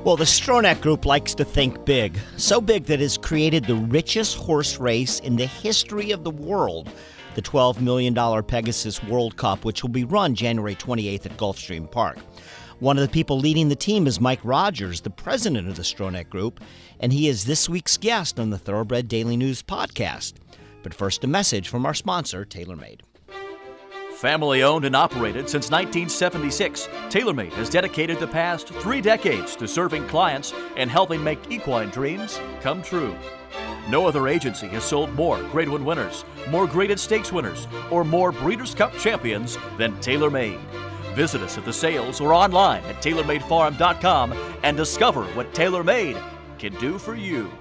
Well, the Stronach Group likes to think big. So big that it's created the richest horse race in the history of the world, the $12 million Pegasus World Cup, which will be run January 28th at Gulfstream Park. One of the people leading the team is Mike Rogers, the president of the Stronach Group, and he is this week's guest on the Thoroughbred Daily News podcast. But first, a message from our sponsor, TaylorMade. Family owned and operated since 1976, TaylorMade has dedicated the past 3 decades to serving clients and helping make equine dreams come true. No other agency has sold more Grade 1 winners, more graded stakes winners, or more Breeders' Cup champions than TaylorMade. Visit us at the sales or online at TaylorMadeFarm.com and discover what TaylorMade can do for you.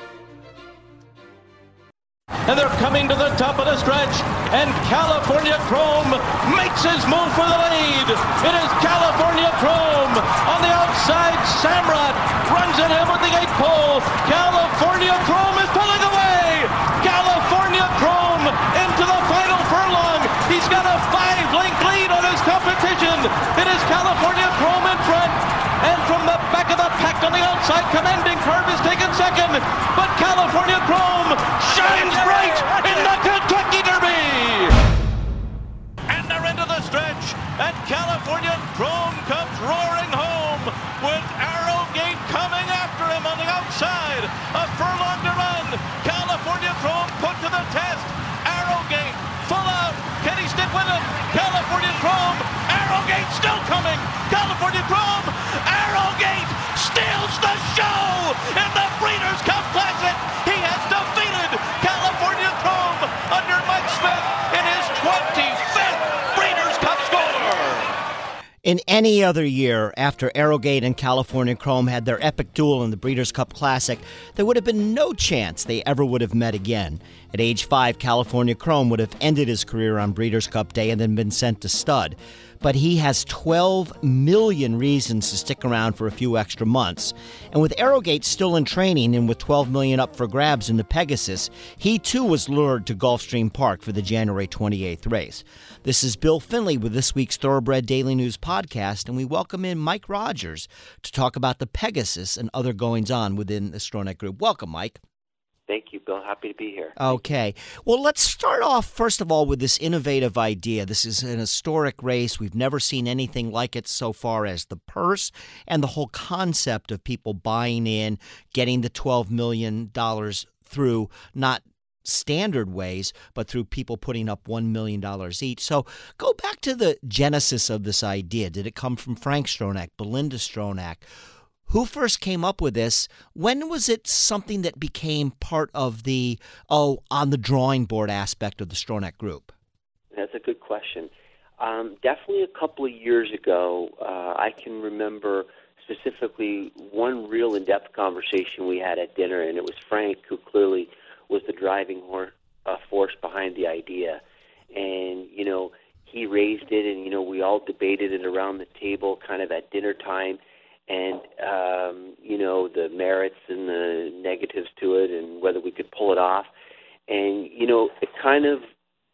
And they're coming to the top of the stretch, and California Chrome makes his move for the lead. It is California Chrome on the outside. Samrat runs at him with the 8 pole. California Chrome is pulling away. California Chrome into the final furlong. He's got a 5-length lead on his competition. It is California Chrome in front, and from the back of the pack on the outside, Commanding Curve is taken second, but California Chrome shines bright in the Kentucky Derby. And they're into the stretch, and California Chrome comes roaring home with Arrowgate coming after him on the outside. A furlong to run. California Chrome put to the test. Arrowgate full out. Can he stick with him? California Chrome. Arrowgate still coming. California Chrome. Arrowgate steals the show in the Breeders' Cup Classic. He has defeated California Chrome under Mike Smith in his 25th Breeders' Cup score. In any other year, after Arrowgate and California Chrome had their epic duel in the Breeders' Cup Classic, there would have been no chance they ever would have met again. At age 5, California Chrome would have ended his career on Breeders' Cup Day and then been sent to stud. But he has 12 million reasons to stick around for a few extra months. And with Arrowgate still in training and with 12 million up for grabs in the Pegasus, he too was lured to Gulfstream Park for the January 28th race. This is Bill Finley with this week's Thoroughbred Daily News podcast, and we welcome in Mike Rogers to talk about the Pegasus and other goings-on within the Stronach Group. Welcome, Mike. Thank you, Bill. Happy to be here. Okay. Well, let's start off, first of all, with this innovative idea. This is an historic race. We've never seen anything like it so far as the purse and the whole concept of people buying in, getting the $12 million through not standard ways, but through people putting up $1 million each. So go back to the genesis of this idea. Did it come from Frank Stronach, Belinda Stronach? Who first came up with this? When was it something that became part of the, on the drawing board aspect of the Stronach Group? That's a good question. Definitely a couple of years ago, I can remember specifically one real in-depth conversation we had at dinner, and it was Frank who clearly was the driving force behind the idea. And, he raised it, and, we all debated it around the table kind of at dinner time. And, the merits and the negatives to it and whether we could pull it off. And, it kind of,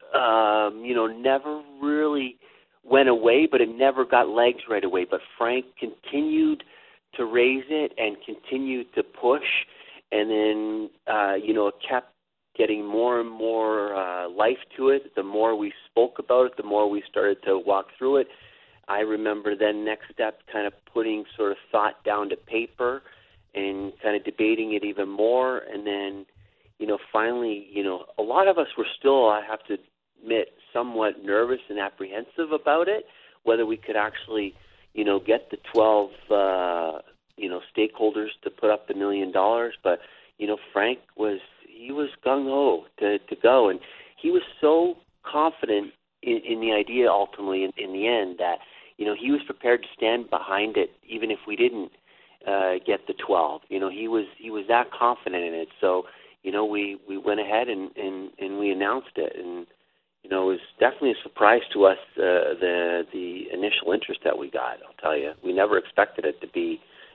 never really went away, but it never got legs right away. But Frank continued to raise it and continued to push. And then, it kept getting more and more life to it. The more we spoke about it, the more we started to walk through it. I remember then next step kind of putting sort of thought down to paper and kind of debating it even more. And then, finally, a lot of us were still, I have to admit, somewhat nervous and apprehensive about it, whether we could actually, get the 12, stakeholders to put up the $1 million. But, Frank was gung-ho to go. And he was so confident in the idea ultimately in the end that, he was prepared to stand behind it even if we didn't get the 12. He was that confident in it. So, we went ahead and we announced it. And, it was definitely a surprise to us, the initial interest that we got, I'll tell you. We never expected it to be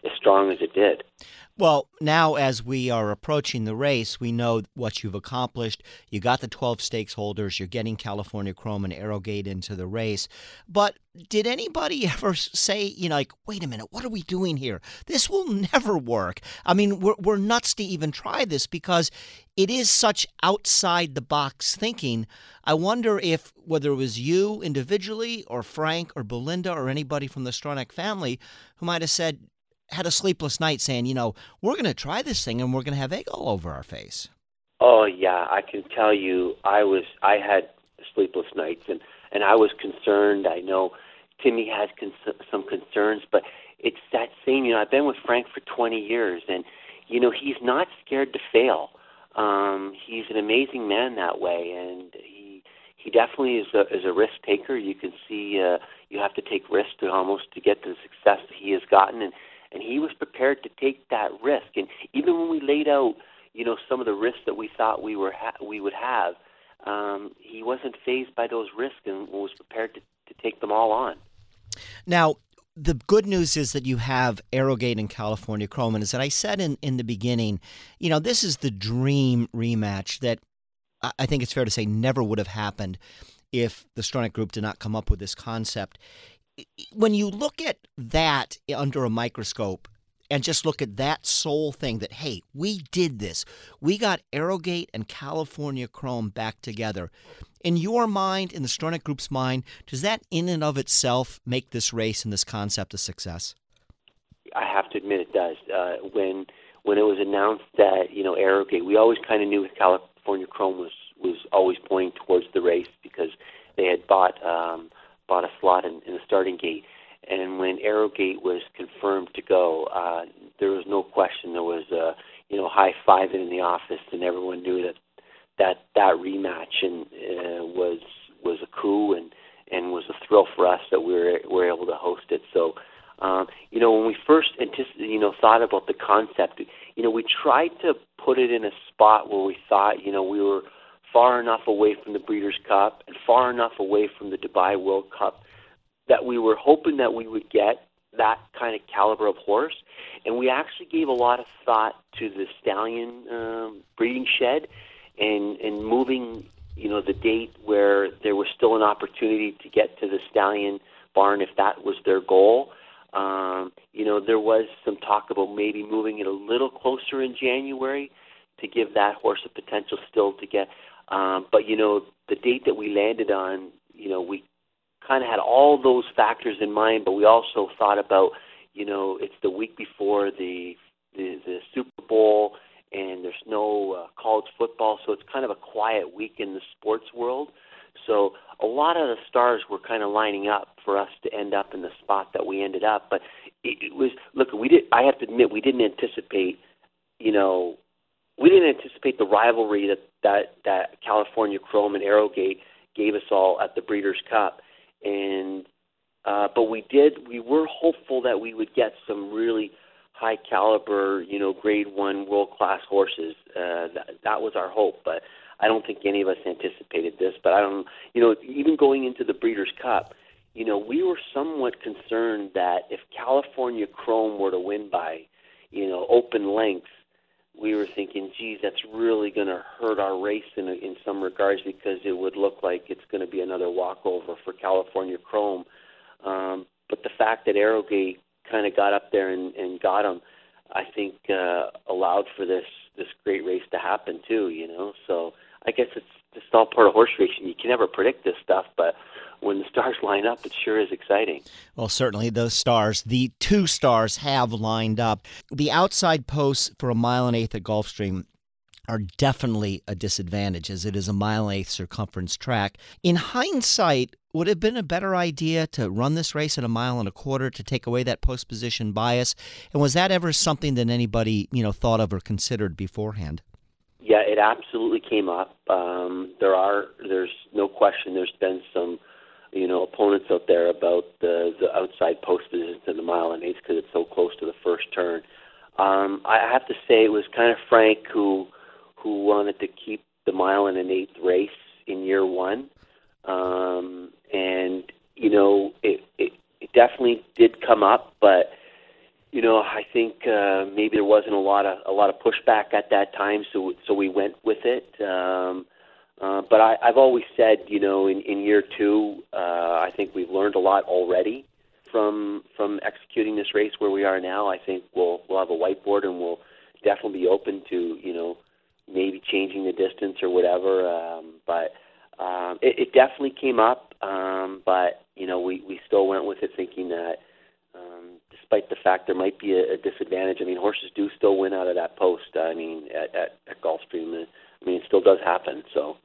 as strong as it did. Well, now as we are approaching the race, we know what you've accomplished. You got the 12 stakes holders. You're getting California Chrome and Arrogate into the race. But did anybody ever say, like, wait a minute, what are we doing here? This will never work. I mean, we're nuts to even try this because it is such outside-the-box thinking. I wonder if, whether it was you individually or Frank or Belinda or anybody from the Stronach family who might have had a sleepless night saying, we're going to try this thing and we're going to have egg all over our face. Oh, yeah, I can tell you I had sleepless nights, and I was concerned. I know Timmy has some concerns, but it's that same, I've been with Frank for 20 years, and, he's not scared to fail. He's an amazing man that way, and he definitely is a risk taker. You can see you have to take risks to get to the success that he has gotten, and he was prepared to take that risk. And even when we laid out, some of the risks that we thought we would have, he wasn't fazed by those risks and was prepared to take them all on. Now, the good news is that you have Arrogate and California Chrome. And as I said in the beginning, this is the dream rematch that I think it's fair to say never would have happened if the Stronach Group did not come up with this concept. When you look at that under a microscope and just look at that sole thing that, hey, we did this. We got Arrogate and California Chrome back together. In your mind, in the Stronach Group's mind, does that in and of itself make this race and this concept a success? I have to admit it does. When it was announced that, Arrogate, we always kind of knew California Chrome was always pointing towards the race because they had bought a slot in the starting gate. And when Arrogate was confirmed to go, there was no question. There was high-fiving in the office, and everyone knew that rematch and was a coup and was a thrill for us that we were able to host it. So, when we first thought about the concept, we tried to put it in a spot where we thought, we were far enough away from the Breeders' Cup and far enough away from the Dubai World Cup that we were hoping that we would get that kind of caliber of horse. And we actually gave a lot of thought to the stallion breeding shed and moving, the date where there was still an opportunity to get to the stallion barn if that was their goal. There was some talk about maybe moving it a little closer in January to give that horse a potential still to get. But, the date that we landed on, we kind of had all those factors in mind, but we also thought about, it's the week before the Super Bowl, and there's no college football, so it's kind of a quiet week in the sports world. So a lot of the stars were kind of lining up for us to end up in the spot that we ended up. But it was, look, I have to admit, we didn't anticipate, the rivalry that California Chrome and Arrogate gave us all at the Breeders' Cup. And but we were hopeful that we would get some really high caliber, grade 1 world-class horses. That was our hope, but I don't think any of us anticipated this. But I don't, even going into the Breeders' Cup, we were somewhat concerned that if California Chrome were to win by, open lengths, we were thinking, geez, that's really going to hurt our race in some regards because it would look like it's going to be another walkover for California Chrome. But the fact that Arrogate kind of got up there and got him, I think allowed for this great race to happen too, So I guess it's just all part of horse racing. You can never predict this stuff, but when the stars line up, it sure is exciting. Well, certainly those stars, the two stars have lined up. The outside posts for 1.8 miles at Gulfstream are definitely a disadvantage, as it is a 1.8 mile circumference track. In hindsight, would it have been a better idea to run this race at 1.25 miles to take away that post position bias? And was that ever something that anybody, thought of or considered beforehand? Yeah, it absolutely came up. There's no question there's been some, opponents out there about the outside post positions in the 1.8 miles because it's so close to the first turn. I have to say it was kind of Frank who wanted to keep the 1.8 miles race in year one. And, it definitely did come up, but I think maybe there wasn't a lot of pushback at that time, so we went with it. But I've always said, in year two, I think we've learned a lot already from executing this race where we are now. I think we'll have a whiteboard, and we'll definitely be open to maybe changing the distance or whatever. But it definitely came up. But we still went with it, thinking that despite the fact there might be a disadvantage, horses do still win out of that post. At Gulfstream, it still does happen. So.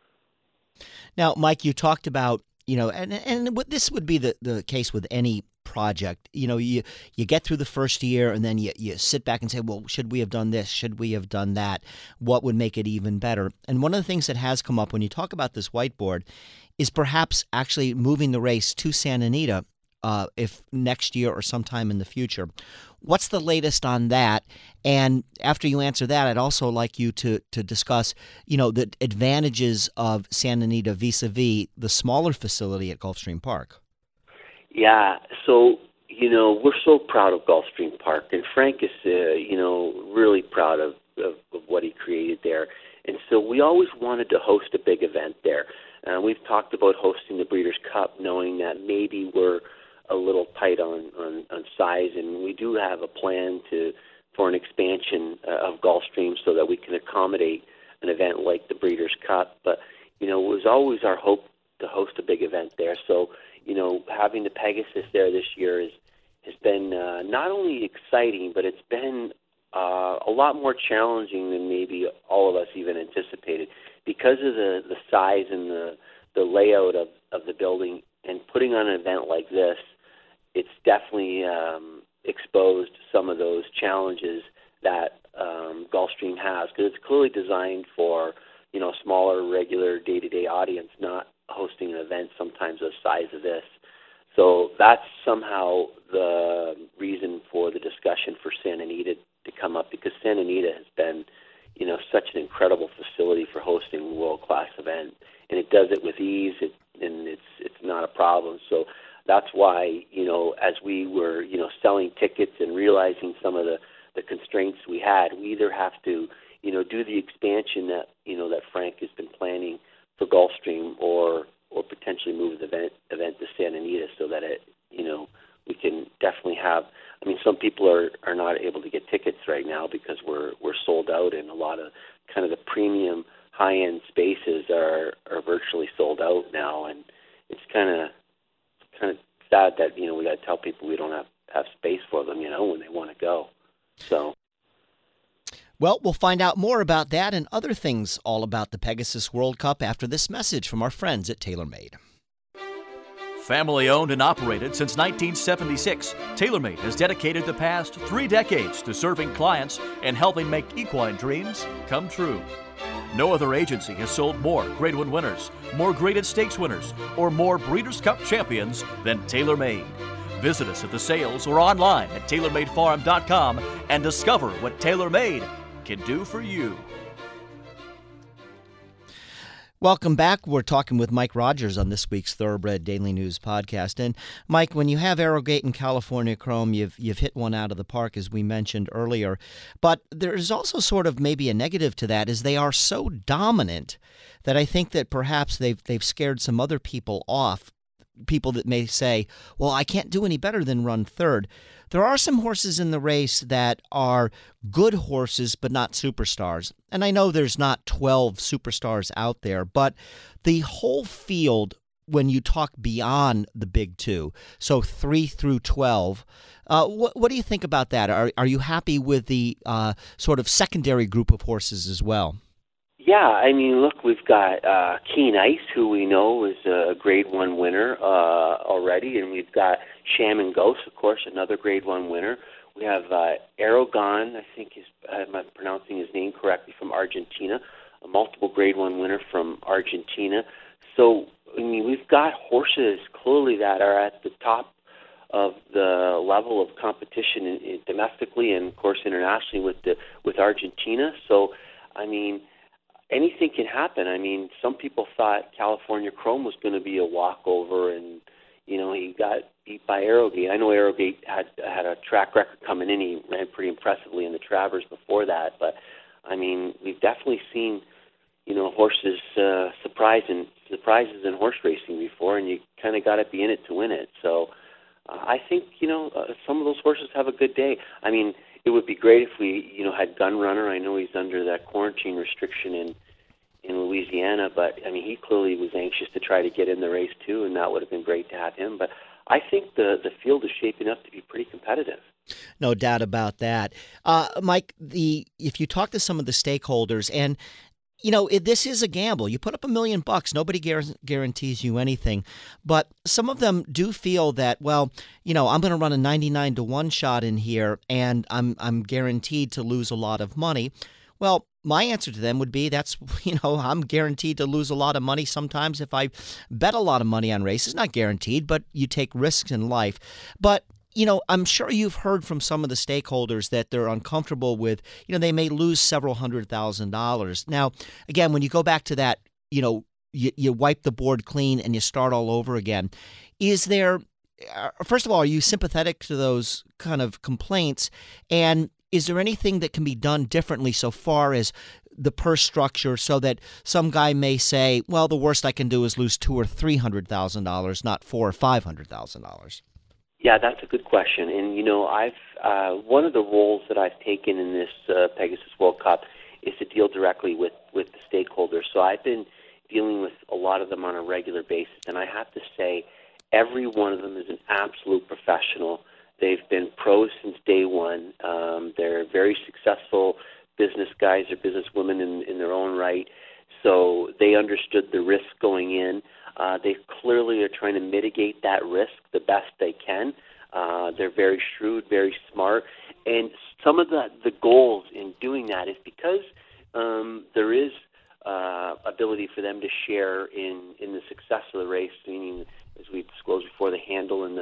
Now, Mike, you talked about, and what this would be the case with any project. You get through the first year, and then you sit back and say, well, should we have done this? Should we have done that? What would make it even better? And one of the things that has come up when you talk about this whiteboard is perhaps actually moving the race to Santa Anita if next year or sometime in the future. What's the latest on that? And after you answer that, I'd also like you to discuss, the advantages of Santa Anita vis-a-vis the smaller facility at Gulfstream Park. Yeah, so, we're so proud of Gulfstream Park, and Frank is, really proud of what he created there. And so we always wanted to host a big event there. We've talked about hosting the Breeders' Cup, knowing that maybe we're a little tight on size, and we do have a plan for an expansion of Gulfstream so that we can accommodate an event like the Breeders' Cup. But, it was always our hope to host a big event there. So, having the Pegasus there this year has been not only exciting, but it's been a lot more challenging than maybe all of us even anticipated because of the size and the layout of the building. And putting on an event like this, it's definitely exposed some of those challenges that Gulfstream has, because it's clearly designed for a smaller, regular, day-to-day audience, not hosting an event sometimes the size of this. So that's somehow the reason for the discussion for Santa Anita to come up, because Santa Anita has been, such an incredible facility for hosting a world-class event, and it does it with ease, and it's not a problem. So that's why, as we were, selling tickets and realizing some of the constraints we had, we either have to, do the expansion that, that Frank has been planning for Gulfstream, or potentially move the event to Santa Anita so that it, we can definitely have. Some people are not able to get tickets right now because we're sold out, and a lot of kind of the premium high-end spaces are virtually sold out now, and it's kind of sad that we got to tell people we don't have space for them, when they want to go. So. Well, we'll find out more about that and other things all about the Pegasus World Cup after this message from our friends at TaylorMade. Family owned and operated since 1976, TaylorMade has dedicated the past 3 decades to serving clients and helping make equine dreams come true. No other agency has sold more Grade 1 winners, more graded stakes winners, or more Breeders' Cup champions than TaylorMade. Visit us at the sales or online at TaylorMadeFarm.com and discover what TaylorMade can do for you. Welcome back. We're talking with Mike Rogers on this week's Thoroughbred Daily News podcast. And Mike, when you have Arrogate and California Chrome, you've hit one out of the park, as we mentioned earlier. But there's also sort of maybe a negative to that, is they are so dominant that I think that perhaps they've scared some other people off. People that may say, well, I can't do any better than run third. There are some horses in the race that are good horses, but not superstars. And I know there's not 12 superstars out there, but the whole field, when you talk beyond the big two, so 3 through 12, what do you think about that? Are you happy with the sort of secondary group of horses as well? Yeah, look, we've got Keen Ice, who we know is a Grade 1 winner already, and we've got Shaman Ghost, of course, another Grade 1 winner. We have Aragon, I think am I pronouncing his name correctly, from Argentina, a multiple Grade 1 winner from Argentina. So, we've got horses clearly that are at the top of the level of competition domestically and, of course, internationally with Argentina. So, anything can happen. Some people thought California Chrome was going to be a walkover, and he got beat by Arrogate. I know Arrogate had a track record coming in. He ran pretty impressively in the Travers before that, but I mean, we've definitely seen, horses surprises in horse racing before, and you kind of got to be in it to win it. So I think, some of those horses have a good day. I mean, it would be great if we, had Gunrunner. I know he's under that quarantine restriction in Louisiana, but I mean, he clearly was anxious to try to get in the race too, and that would have been great to have him. But I think the field is shaping up to be pretty competitive. No doubt about that. Mike, if you talk to some of the stakeholders, and this is a gamble. You put up $1 million, nobody guarantees you anything. But some of them do feel that, well, I'm going to run a 99-1 shot in here, and I'm guaranteed to lose a lot of money. Well, my answer to them would be I'm guaranteed to lose a lot of money sometimes if I bet a lot of money on races. Not guaranteed, but you take risks in life. But I'm sure you've heard from some of the stakeholders that they're uncomfortable with, they may lose several $100,000. Now, again, when you go back to that, you wipe the board clean and you start all over again. Is there, first of all, are you sympathetic to those kind of complaints? And is there anything that can be done differently so far as the purse structure, so that some guy may say, well, the worst I can do is lose $200,000 or $300,000, not $400,000 or $500,000? Yeah, that's a good question. And, I've one of the roles that I've taken in this Pegasus World Cup is to deal directly with the stakeholders. So I've been dealing with a lot of them on a regular basis, and I have to say every one of them is an absolute professional. They've been pros since day one. They're very successful business guys or business women in their own right. So they understood the risk going in. They clearly are trying to mitigate that risk the best they can. They're very shrewd, very smart. And some of the goals in doing that is because there is ability for them to share in the success of the race, meaning, as we disclosed before, the handle and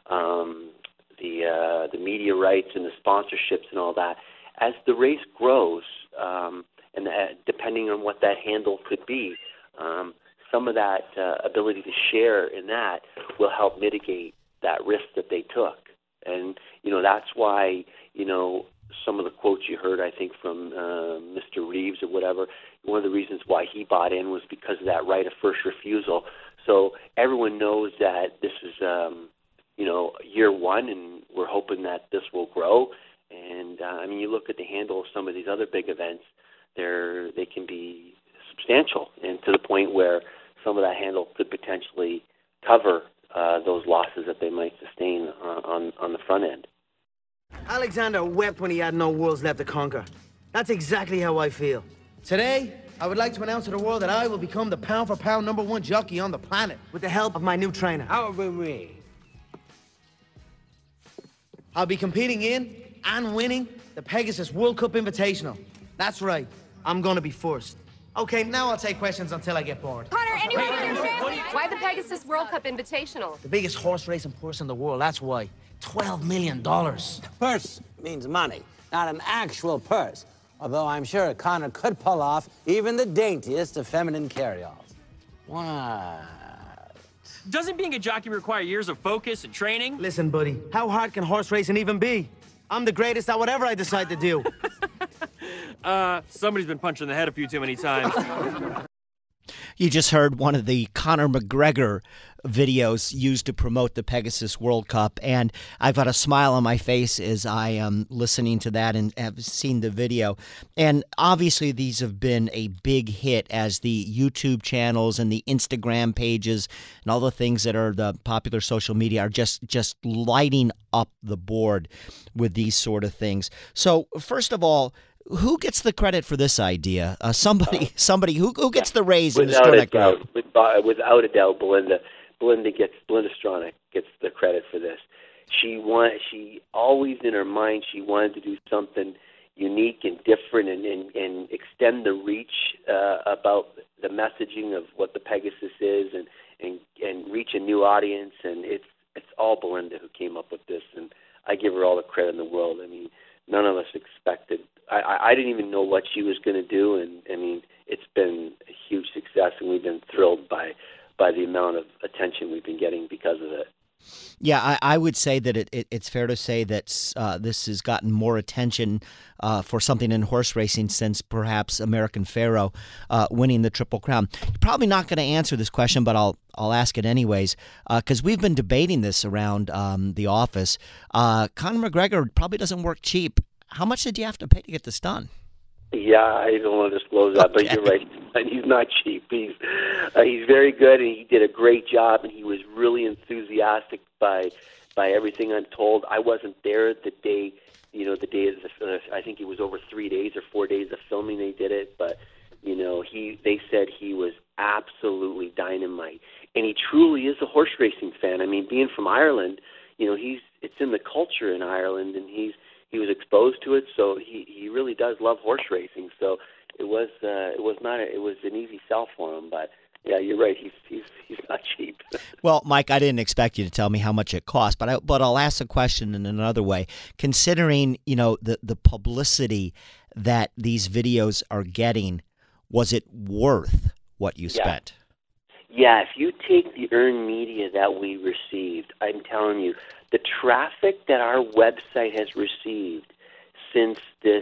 the media rights and the sponsorships and all that. As the race grows, and depending on what that handle could be, some of that ability to share in that will help mitigate that risk that they took. And, that's why, some of the quotes you heard, I think, from Mr. Reeves or whatever, one of the reasons why he bought in was because of that right of first refusal. So everyone knows that this is, year one, and we're hoping that this will grow. And, you look at the handle of some of these other big events, they can be substantial, and to the point where some of that handle could potentially cover those losses that they might sustain on the front end. Alexander wept when he had no worlds left to conquer. That's exactly how I feel. Today, I would like to announce to the world that I will become the pound-for-pound #1 jockey on the planet with the help of my new trainer. How about me? I'll be competing in and winning the Pegasus World Cup Invitational. That's right. I'm gonna be first. Okay, now I'll take questions until I get bored. Connor, anyone in your family? Why the Pegasus World Cup Invitational? The biggest horse racing purse in the world, that's why. $12 million. Purse means money, not an actual purse. Although I'm sure Connor could pull off even the daintiest of feminine carry-alls. What? Doesn't being a jockey require years of focus and training? Listen, buddy, how hard can horse racing even be? I'm the greatest at whatever I decide to do. Somebody's been punched in the head a few too many times. You just heard one of the Conor McGregor videos used to promote the Pegasus World Cup, and I've got a smile on my face as I am listening to that and have seen the video. And obviously these have been a big hit as the YouTube channels and the Instagram pages and all the things that are the popular social media are just lighting up the board with these sort of things. So first of all, who gets the credit for this idea? Somebody who gets the raise in the Stronach group? Without a doubt, Belinda Stronach gets the credit for this. She always in her mind she wanted to do something unique and different and extend the reach about the messaging of what the Pegasus is and reach a new audience. And it's all Belinda who came up with this, and I give her all the credit in the world. I mean, none of us expected. I didn't even know what she was going to do, and I mean, it's been a huge success, and we've been thrilled by by the amount of attention we've been getting because of it. Yeah, I would say that it's fair to say that this has gotten more attention for something in horse racing since perhaps American Pharoah winning the Triple Crown. You're probably not going to answer this question, but I'll ask it anyways, because we've been debating this around the office. Conor McGregor probably doesn't work cheap. How much did you have to pay to get this done? Yeah, I don't want to disclose that, but you're right. He's not cheap. He's very good, and he did a great job, and he was really enthusiastic by everything I'm told. I wasn't there the day, the day of I think it was over 3 days or 4 days of filming they did it, but they said he was absolutely dynamite, and he truly is a horse racing fan. I mean, being from Ireland, it's in the culture in Ireland, and he was exposed to it, so he really does love horse racing. So it was an easy sell for him, but yeah, you're right. He's not cheap. Well, Mike, I didn't expect you to tell me how much it cost, but I'll ask the question in another way. Considering the publicity that these videos are getting, was it worth what you spent? Yeah, if you take the earned media that we received, I'm telling you, the traffic that our website has received since this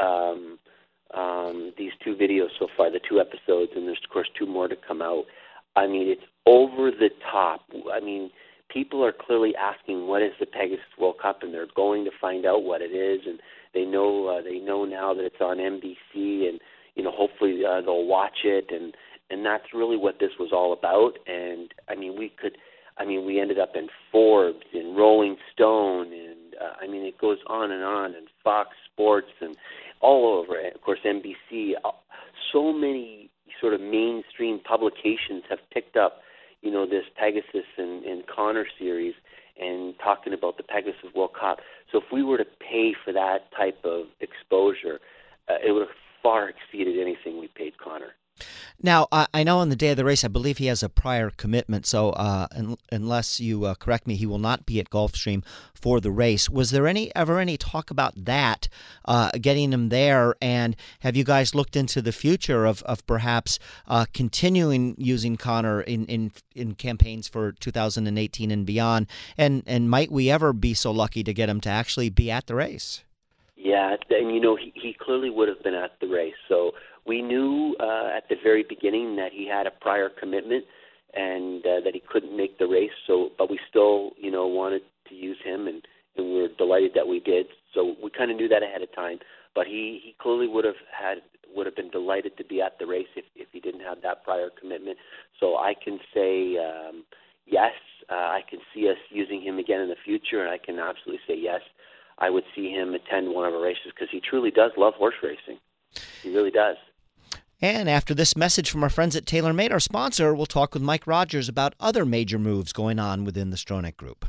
these 2 videos so far, the 2 episodes, and there's, of course, 2 more to come out, I mean, it's over the top. I mean, people are clearly asking, what is the Pegasus World Cup, and they're going to find out what it is, and they know now that it's on NBC, and, hopefully they'll watch it, and that's really what this was all about. And, I mean, we ended up in Forbes and Rolling Stone, and it goes on, and Fox Sports, and all over it. Of course, NBC. So many sort of mainstream publications have picked up, this Pegasus and Conor series and talking about the Pegasus World Cup. So if we were to pay for that type of exposure, it would have far exceeded anything we paid Conor. Now, I know on the day of the race, I believe he has a prior commitment, so unless you correct me, he will not be at Gulfstream for the race. Was there ever any talk about that, getting him there, and have you guys looked into the future of perhaps continuing using Conor in campaigns for 2018 and beyond, and might we ever be so lucky to get him to actually be at the race? Yeah, and he clearly would have been at the race, so we knew at the very beginning that he had a prior commitment and that he couldn't make the race. So, but we still, wanted to use him, and we were delighted that we did. So we kind of knew that ahead of time. But he clearly would have been delighted to be at the race if he didn't have that prior commitment. So I can say yes. I can see us using him again in the future, and I can absolutely say yes. I would see him attend one of our races because he truly does love horse racing. He really does. And after this message from our friends at TaylorMade, our sponsor, we'll talk with Mike Rogers about other major moves going on within the Stronach Group.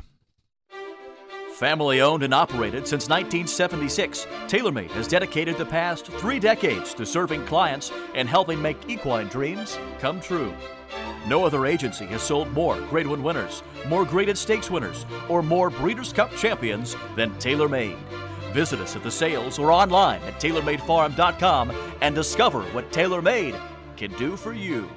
Family owned and operated since 1976, TaylorMade has dedicated the past 3 decades to serving clients and helping make equine dreams come true. No other agency has sold more Grade 1 winners, more graded stakes winners, or more Breeders' Cup champions than TaylorMade. Visit us at the sales or online at TaylorMadeFarm.com and discover what TaylorMade can do for you.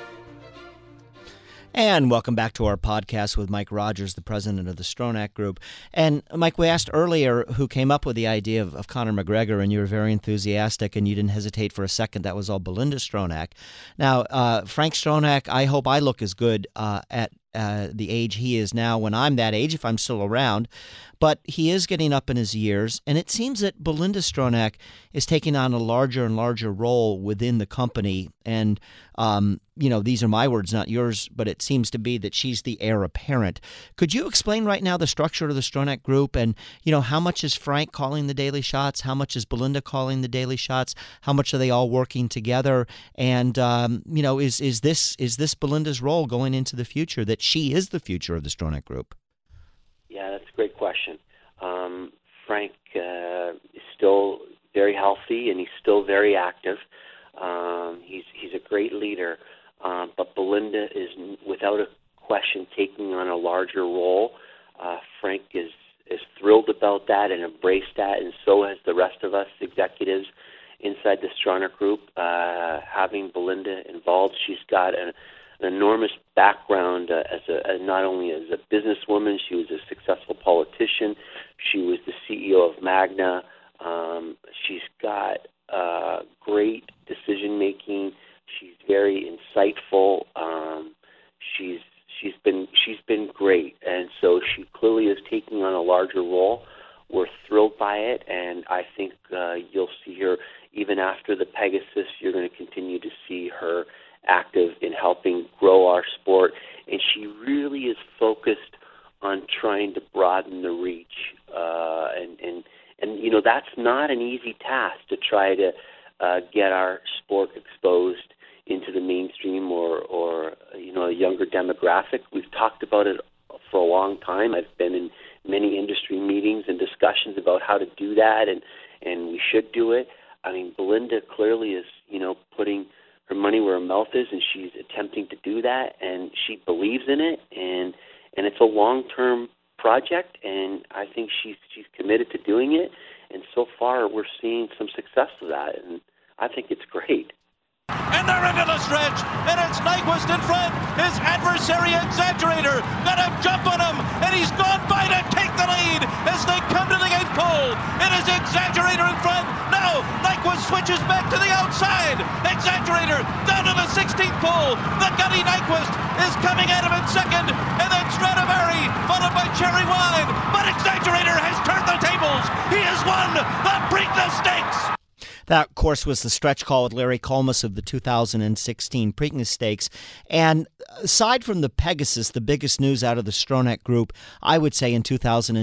And welcome back to our podcast with Mike Rogers, the president of the Stronach Group. And Mike, we asked earlier who came up with the idea of Conor McGregor, and you were very enthusiastic, and you didn't hesitate for a second. That was all Belinda Stronach. Now, Frank Stronach, I hope I look as good at the age he is now when I'm that age, if I'm still around. But he is getting up in his years, and it seems that Belinda Stronach is taking on a larger and larger role within the company. And, these are my words, not yours, but it seems to be that she's the heir apparent. Could you explain right now the structure of the Stronach Group and, how much is Frank calling the daily shots? How much is Belinda calling the daily shots? How much are they all working together? And, is this Belinda's role going into the future, that she is the future of the Stronach Group? Yeah, that's a great question. Frank is still very healthy, and he's still very active. He's a great leader, but Belinda is, without a question, taking on a larger role. Frank is thrilled about that and embraced that, and so has the rest of us executives inside the Stronach Group. Having Belinda involved, she's got an enormous background not only as a businesswoman. She was a successful politician. She was the CEO of Magna. She's got great decision making. She's very insightful. She's been great, and so she clearly is taking on a larger role. We're thrilled by it, and I think you'll see her even after the Pegasus. You're going to continue to see her active in helping grow our sport, and she really is focused on trying to broaden the reach. And you know, that's not an easy task to try to get our sport exposed into the mainstream or you know, a younger demographic. We've talked about it for a long time. I've been in many industry meetings and discussions about how to do that, and we should do it. I mean, Belinda clearly is, you know, putting her money where her mouth is, and she's attempting to do that, and she believes in it, and it's a long-term project, and I think she's committed to doing it, and so far we're seeing some success of that, and I think it's great. And they're into the stretch, and it's Nyquist in front. His adversary, Exaggerator, got a jump on him, and he's gone by to take the lead as they come to the 8th pole. It is Exaggerator in front. Now, Nyquist switches back to the outside. Exaggerator down to the 16th pole. The gutty Nyquist is coming at him in second, and then Stradivari, followed by Cherry Wine. But Exaggerator has turned the tables. He has won the Preakness Stakes. That, of course, was the stretch call with Larry Collmus of the 2016 Preakness Stakes. And aside from the Pegasus, the biggest news out of the Stronach Group, I would say in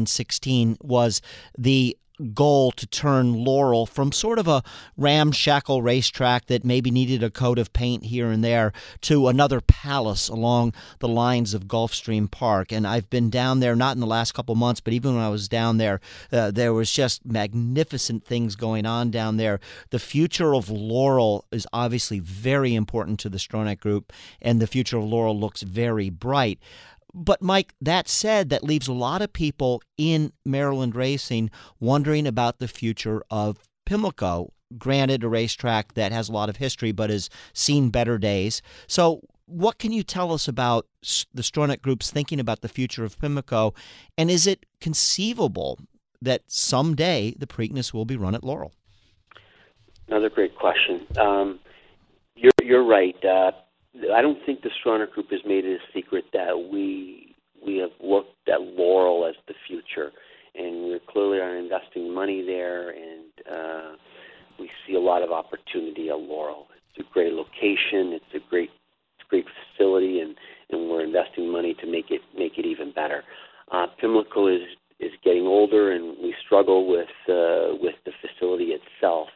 2016, was the goal to turn Laurel from sort of a ramshackle racetrack that maybe needed a coat of paint here and there to another palace along the lines of Gulfstream Park. And I've been down there, not in the last couple months, but even when I was down there, there was just magnificent things going on down there. The future of Laurel is obviously very important to the Stronach Group, and the future of Laurel looks very bright. But, Mike, that said, that leaves a lot of people in Maryland racing wondering about the future of Pimlico. Granted, a racetrack that has a lot of history but has seen better days. So what can you tell us about the Stronach Group's thinking about the future of Pimlico? And is it conceivable that someday the Preakness will be run at Laurel? Another great question. You're right. I don't think the Stronach Group has made it a secret that we have looked at Laurel as the future, and we clearly are investing money there, and we see a lot of opportunity at Laurel. It's a great location, it's a great facility, and we're investing money to make it even better. Pimlico is getting older, and we struggle with the facility itself.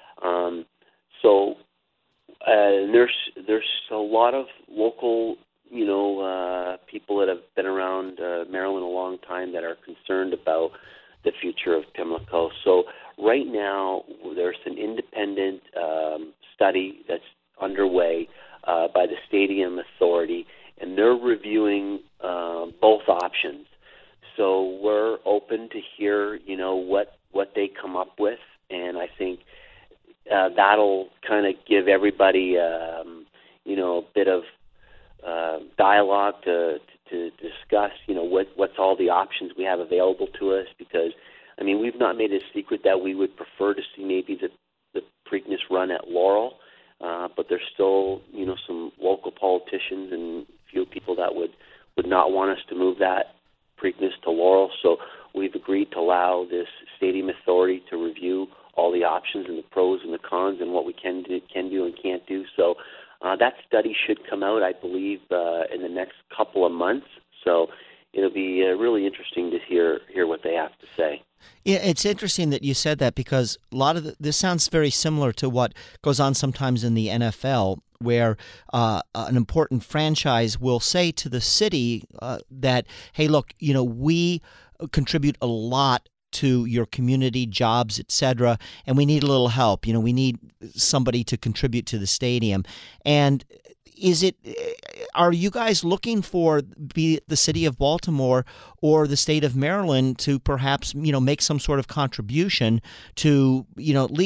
There's a lot of local, people that have been around Maryland a long time that are concerned about the future of Pimlico. So right now there's an independent study that's underway by the Stadium Authority, and they're reviewing both options. So we're open to hear, what they come up with, and I think that'll kind of give everybody, a bit of dialogue to discuss, what's all the options we have available to us. Because, we've not made a secret that we would prefer to see maybe the Preakness run at Laurel, but there's still, some local politicians and a few people that would not want us to move that Preakness to Laurel. So we've agreed to allow this Stadium Authority to review all the options and the pros and the cons and what we can do and can't do. So that study should come out, I believe, in the next couple of months. So it'll be really interesting to hear what they have to say. Yeah, it's interesting that you said that, because a lot of this sounds very similar to what goes on sometimes in the NFL, where an important franchise will say to the city that, hey, look, we contribute a lot to your community, jobs, etc., and we need a little help. We need somebody to contribute to the stadium. And are you guys looking for the city of Baltimore or the state of Maryland to perhaps, make some sort of contribution to, at least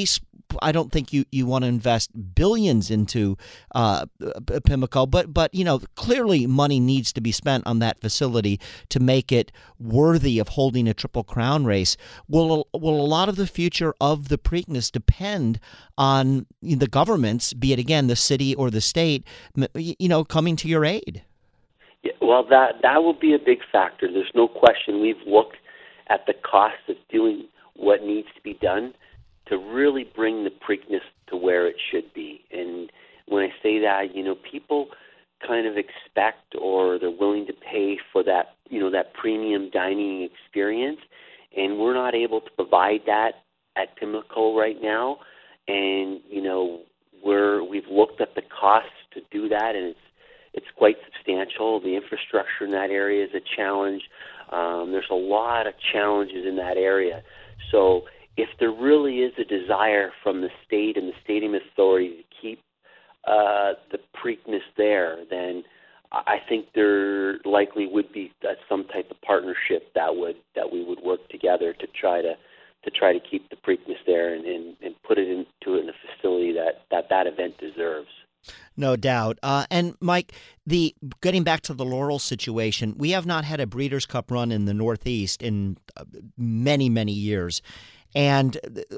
I don't think you want to invest billions into Pimlico, but clearly money needs to be spent on that facility to make it worthy of holding a Triple Crown race. Will a lot of the future of the Preakness depend on the governments, be it again the city or the state, coming to your aid? Yeah, well, that will be a big factor. There's no question. We've looked at the cost of doing what needs to be done to really bring the Preakness to where it should be. And when I say that, people kind of expect or they're willing to pay for that, that premium dining experience, and we're not able to provide that at Pimlico right now. And we've looked at the costs to do that, and it's quite substantial. The infrastructure in that area is a challenge. There's a lot of challenges in that area. So if there really is a desire from the state and the stadium authority to keep the Preakness there, then I think there likely would be some type of partnership that we would work together to try to keep the Preakness there and put it into a facility that event deserves. No doubt. And Mike, getting back to the Laurel situation, we have not had a Breeders' Cup run in the Northeast in many, many years. And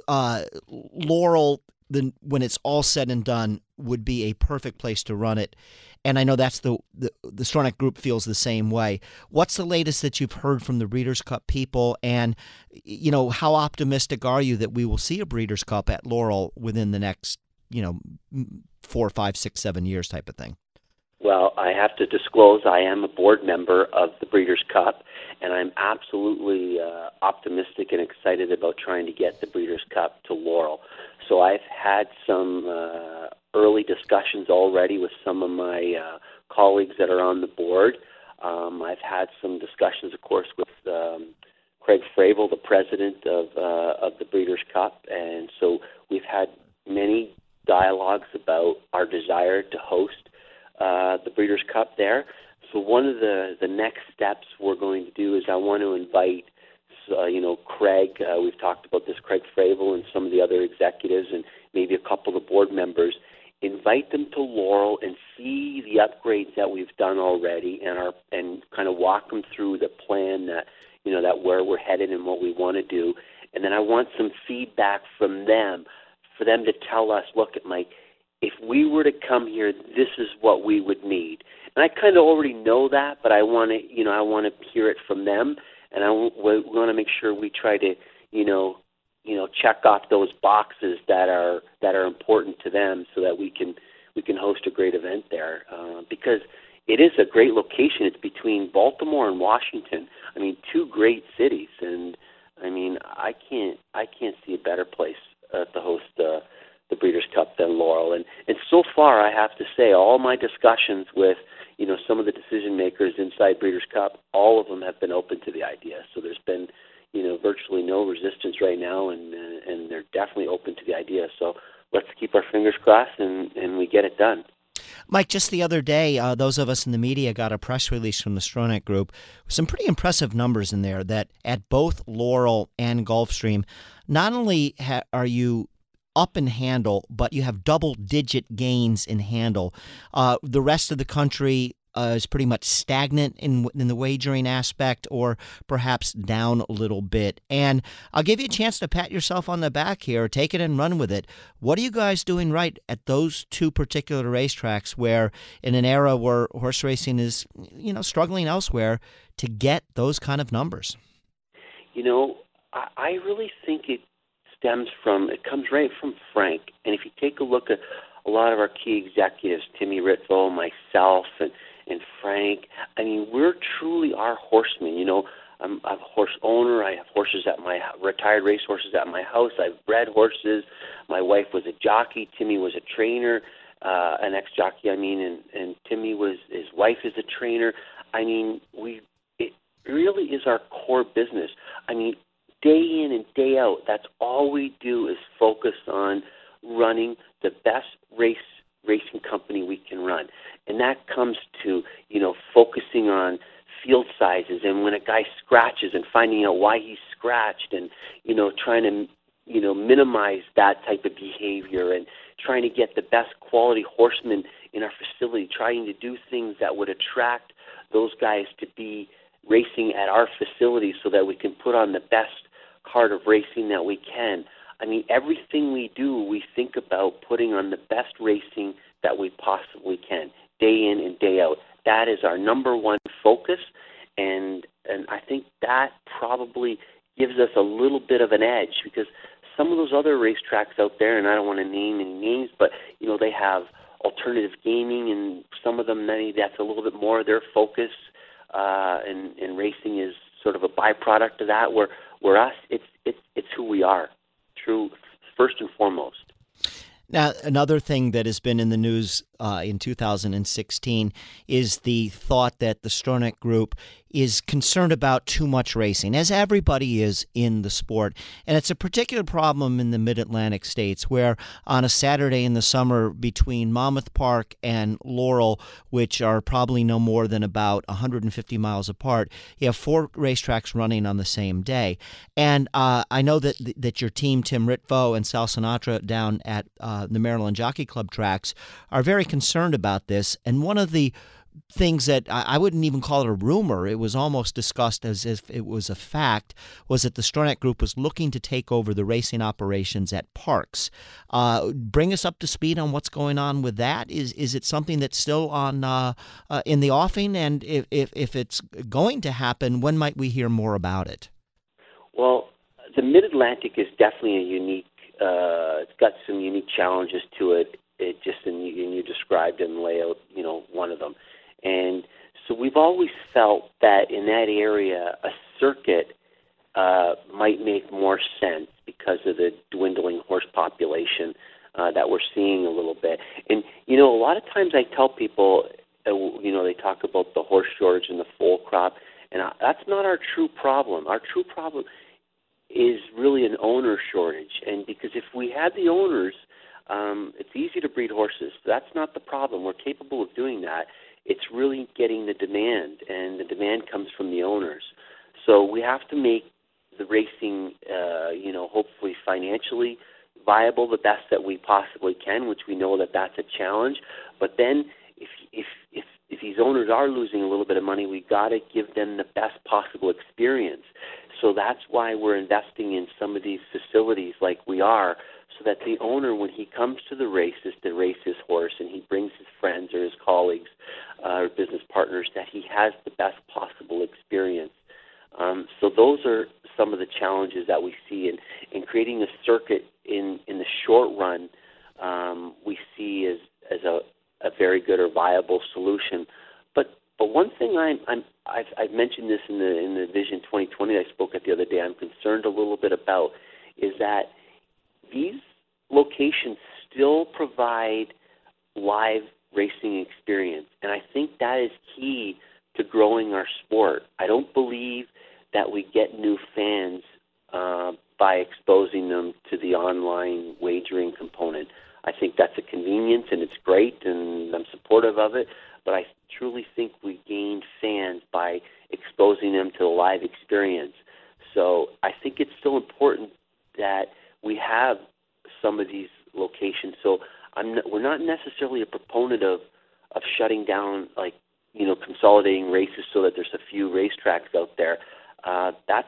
Laurel, when it's all said and done, would be a perfect place to run it. And I know that's the Stronach Group feels the same way. What's the latest that you've heard from the Breeders' Cup people? And, how optimistic are you that we will see a Breeders' Cup at Laurel within the next 4, 5, 6, 7 years type of thing? Well, I have to disclose I am a board member of the Breeders' Cup, and I'm absolutely optimistic and excited about trying to get the Breeders' Cup to Laurel. So I've had some early discussions already with some of my colleagues that are on the board. I've had some discussions, of course, with Craig Fravel, the president of the Breeders' Cup, and so we've had many dialogues about our desire to host the Breeders' Cup there. So one of the next steps we're going to do is I want to invite, Craig, we've talked about this, Craig Fravel and some of the other executives and maybe a couple of the board members, invite them to Laurel and see the upgrades that we've done already and kind of walk them through the plan that where we're headed and what we want to do. And then I want some feedback from them, for them to tell us, look at Mike, if we were to come here, this is what we would need. And I kind of already know that, but I want to hear it from them, and we want to make sure we try to, check off those boxes that are important to them, so that we can host a great event there. Because it is a great location. It's between Baltimore and Washington. I mean, two great cities, and I mean, I can't see a better place to host the Breeders' Cup than Laurel. And so far, I have to say, all my discussions with, some of the decision makers inside Breeders' Cup, all of them have been open to the idea. So there's been, virtually no resistance right now, and they're definitely open to the idea. So let's keep our fingers crossed and we get it done. Mike, just the other day, those of us in the media got a press release from the Stronach Group with some pretty impressive numbers in there that at both Laurel and Gulfstream, not only are you up in handle, but you have double-digit gains in handle. The rest of the country is pretty much stagnant in the wagering aspect, or perhaps down a little bit. And I'll give you a chance to pat yourself on the back here, take it and run with it. What are you guys doing right at those two particular racetracks, where in an era where horse racing is, struggling elsewhere, to get those kind of numbers? I really think it comes right from Frank. And if you take a look at a lot of our key executives, Timmy Ritvo, myself, and Frank, I mean, we're truly our horsemen. I'm a horse owner. I have horses retired race horses at my house. I've bred horses. My wife was a jockey. Timmy was a trainer, an ex-jockey, and Timmy his wife is a trainer. I mean, it really is our core business. I mean, day in and day out, that's all we do is focus on running the best racing company we can run. And that comes to, focusing on field sizes, and when a guy scratches and finding out why he scratched, and, trying to, minimize that type of behavior and trying to get the best quality horsemen in our facility, trying to do things that would attract those guys to be racing at our facility so that we can put on the best card of racing that we can. I mean, everything we do, we think about putting on the best racing that we possibly can, day in and day out. That is our number one focus, and I think that probably gives us a little bit of an edge, because some of those other racetracks out there, and I don't want to name any names, but they have alternative gaming, and some of them, maybe that's a little bit more their focus, and racing is sort of a byproduct of that. Where us, it's who we are, true, first and foremost. Now, another thing that has been in the news in 2016 is the thought that the Stronach Group is concerned about too much racing, as everybody is in the sport. And it's a particular problem in the Mid-Atlantic states, where on a Saturday in the summer between Monmouth Park and Laurel, which are probably no more than about 150 miles apart, you have 4 racetracks running on the same day. And I know that your team, Tim Ritvo and Sal Sinatra down at the Maryland Jockey Club tracks, are very concerned about this. And one of the things that I wouldn't even call it a rumor, it was almost discussed as if it was a fact, was that the Stronach Group was looking to take over the racing operations at parks. Bring us up to speed on what's going on with that. Is it something that's still on in the offing? And if it's going to happen, when might we hear more about it? Well, the Mid-Atlantic is definitely a unique, it's got some unique challenges to it. And you described and lay out, one of them. And so we've always felt that in that area, a circuit might make more sense because of the dwindling horse population that we're seeing a little bit. And, a lot of times I tell people, they talk about the horse shortage and the foal crop, and that's not our true problem. Our true problem is really an owner shortage. And because if we had the owners, it's easy to breed horses. That's not the problem. We're capable of doing that. It's really getting the demand, and the demand comes from the owners. So we have to make the racing, hopefully financially viable the best that we possibly can, which we know that that's a challenge. But then if these owners are losing a little bit of money, we got to give them the best possible experience. So that's why we're investing in some of these facilities like we are, so that the owner, when he comes to the races to race his horse and he brings his friends or his colleagues or business partners, that he has the best possible experience. So those are some of the challenges that we see in creating a circuit in the short run. We see as a very good or viable solution. But one thing I've mentioned this in the Vision 2020 I spoke at the other day, I'm concerned a little bit about, is that these locations still provide live racing experience, and I think that is key to growing our sport. I don't believe that we get new fans by exposing them to the online wagering component. I think that's a convenience, and it's great, and I'm supportive of it, but I truly think we gain fans by exposing them to the live experience. So I think it's still important that we have some of these locations. So we're not necessarily a proponent of shutting down, consolidating races so that there's a few racetracks out there. That's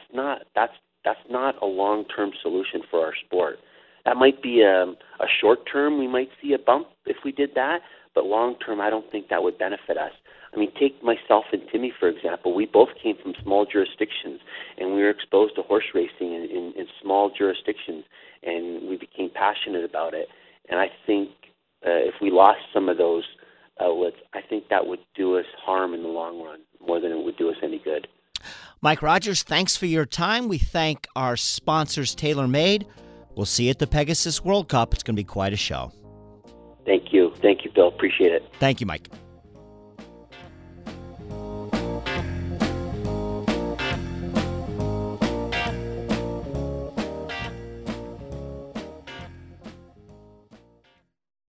not a long-term solution for our sport. That might be a short-term. We might see a bump if we did that, but long-term, I don't think that would benefit us. I mean, take myself and Timmy, for example. We both came from small jurisdictions, and we were exposed to horse racing in small jurisdictions, and we became passionate about it. And I think if we lost some of those outlets, I think that would do us harm in the long run more than it would do us any good. Mike Rogers, thanks for your time. We thank our sponsors, TaylorMade. We'll see you at the Pegasus World Cup. It's going to be quite a show. Thank you. Thank you, Bill. Appreciate it. Thank you, Mike.